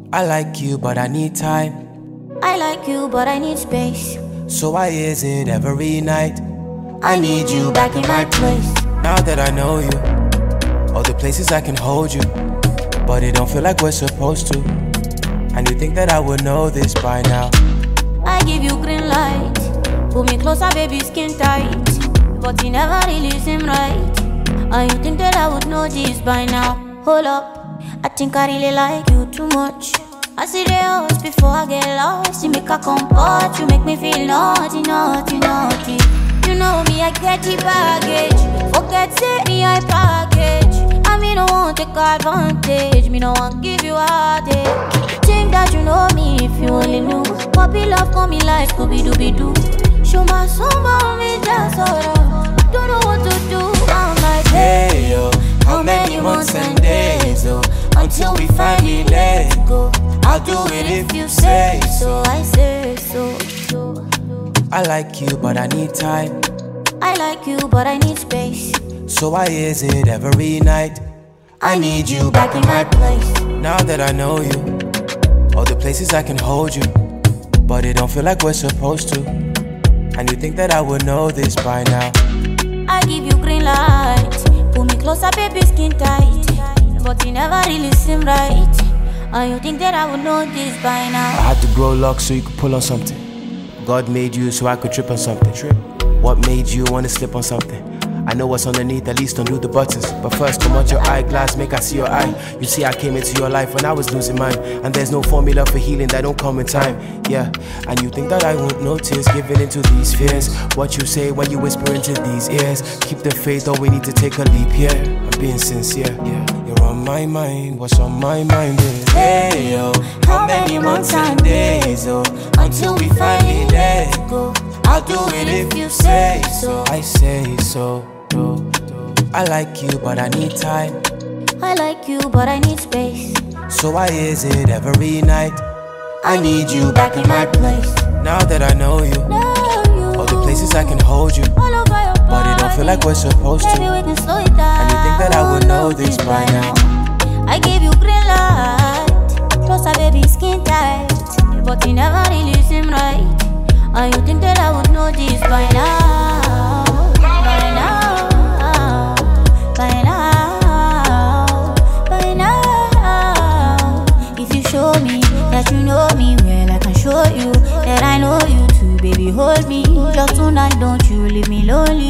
I like you, but I need time. I like you, but I need space. So why is it every night I need you back in my place. now that I know you? All the places I can hold you, but it don't feel like we're supposed to. And you think that I would know this by now? I give you green light. Pull me closer, baby, skin tight. But you never really seem right. And you think that I would know this by now? Hold up, I think I really like you too much. I see the house before I get lost. You make a comport, you make me feel naughty, naughty, naughty. You know me, I get the baggage. Forget say me, I package. I mean, I won't take advantage. Me, no one give you a heartache. Think that you know me if you only knew. Puppy love for me like Scooby-Dooby-Doo. Show my soul, me just alright. Don't know what to do. I'm like, Hey yo, how many months and days oh, until we finally let go? I'll do it if you say so. I say so. I like you, but I need time. I like you, but I need space. So why is it every night I need you back in my place. now that I know you? All the places I can hold you, but it don't feel like we're supposed to. And you think that I would know this by now? I give you green light. Pull me closer, baby, skin tight. But you never really seem right. And you think that I would know this by now? I had to grow locks so you could pull on something. God made you so I could trip on something. What made you wanna slip on something? I know what's underneath, at least don't do the buttons. But first, come out your eyeglass, make I see your eye. You see, I came into your life when I was losing mine. And there's no formula for healing that don't come in time. Yeah, and you think that I won't notice giving into these fears. What you say when you whisper into these ears. Keep the faith, or we need to take a leap here. I'm being sincere, yeah. You're on my mind, what's on my mind is hey yo, how many months and days oh, until we finally let go? I'll do it if you say so. I say so. I like you, but I need time. I like you, but I need space. So why is it every night I need you back in my place. now that I know you? All the places I can hold you, All over your body. but it don't feel like we're supposed Baby, to. we can slow it down. And you think that I would know this by now? I gave you green light. Closer, baby, skin tight. But you never really seem right. And you think that I would know this by now? By now, by now, by now. If you show me that you know me well, I can show you that I know you too. Baby, hold me. Just tonight, don't you leave me lonely.